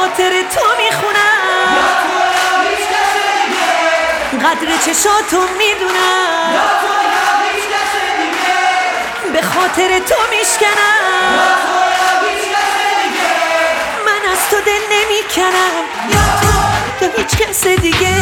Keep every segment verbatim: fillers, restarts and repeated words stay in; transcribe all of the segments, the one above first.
خاطر تو میخونم، قدر چشاتو میدونم، به خاطر تو میشکنم، من از تو دل نمیکنم، یا تو یا هیچ کس دیگه.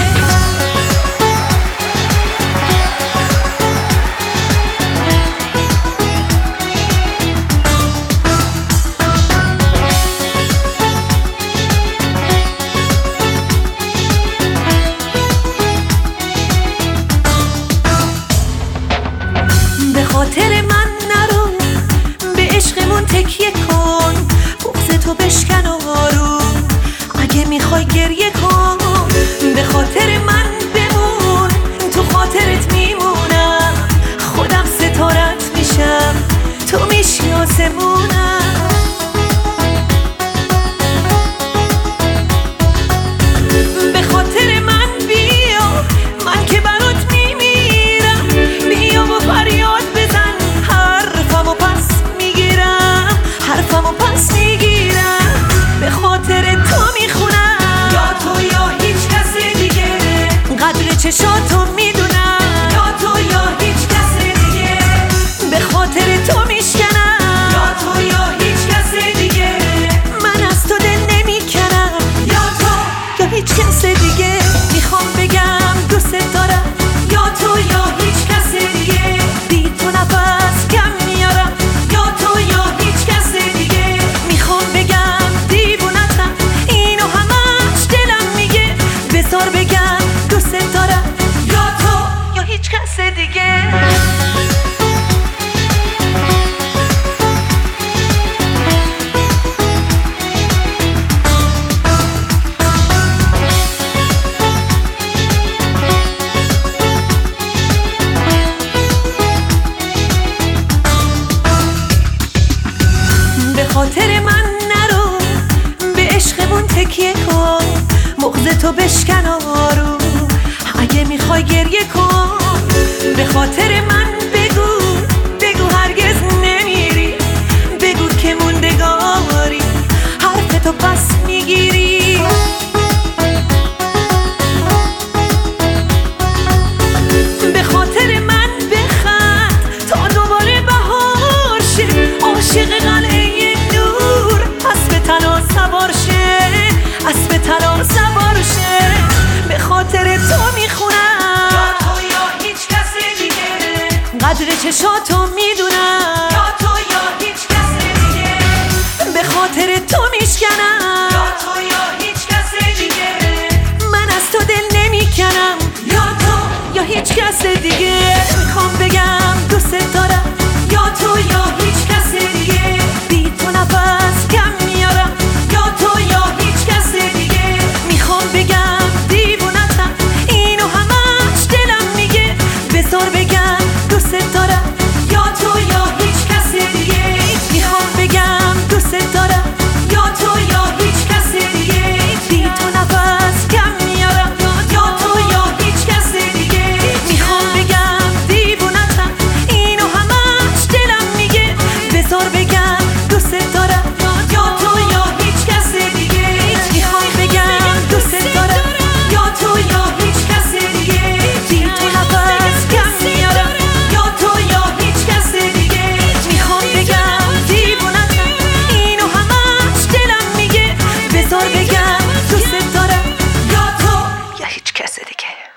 به خاطر من نرو، به عشقمون تکیه کن، بغض تو بشکن و آروم، اگه میخوای گریه کن. به خاطر من بمون، تو خاطرت میمونم، خودم ستارت میشم، تو میشی آسمونم. به خاطر من بیا، من که برات میمیرم، بیا و فریاد بزن، حرفمو پس میگیرم، حرفمو پس میگیرم. به خاطر تو میخونم، یا تو یا هیچ کس دیگه، قدر چشاتو میدونم، یا تو یا هیچ کس دیگه. به خاطر تو میشکنم، یا تو یا هیچ کس دیگه، من از تو دل نمیکنم، یا تو یا هیچ کس دیگه. میخوام بگم دوست دارم، یا تو یا هیچ کس دیگه، بی تو نفس کم میارم، یا تو یا هیچ کس دیگه. میخوام بگم دیوونتم، اینو همش دلم میگه، بذار بگم دوست دارم، یا تو یا هیچ کس دیگه. به خاطر من نرو، به عشقمون تکیه کن، بغض تو بشکن آروم، اگه میخوای گریه کن. به خاطر من بگو، بگو هرگز نمیری، بگو که موندگاری، حرف تو پس میگیری. به خاطر من بخند تا دوباره بهار شه، عاشق قلعه نور اسب طلا سوار شه، اسب طلا سوار شه. به خاطر تو میخونم، یا تو یا هیچ کس دیگه، قدر چشاتو میدونم، یا تو یا هیچ کس دیگه. به خاطر تو میشکنم، یا تو یا هیچ کس دیگه، من از تو دل نمیکنم، یا تو یا هیچ کس دیگه. میخوام بگم دوست دارم، یا تو یا هیچ کس دیگه، بی تو نفس کم میارم، یا تو یا هیچ کس دیگه. میخوام بگم دیوونتم، اینو همش دلم میگه، بذار بگم دوست دارم، یا تو یا هیچ کس دیگه. میخوام بگم دوست دارم، یا تو یا هیچ کس دیگه، بی تو نفس کم میارم، یا تو یا هیچ کس دیگه. میخوام بگم دیوونتم، اینو همش دلم میگه، بذار بگم دوست دارم، یا تو یا هیچ کس دیگه. میخوام بگم دوست دارم، یا تو یا هیچ کس دیگه، بی تو نفس کم میارم، یا تو یا هیچ کس دیگه. میخوام بگم دیوونتم، اینو همش دلم میگه، بذار بگم دوست دارم، یا تو یا هیچ کس دیگه.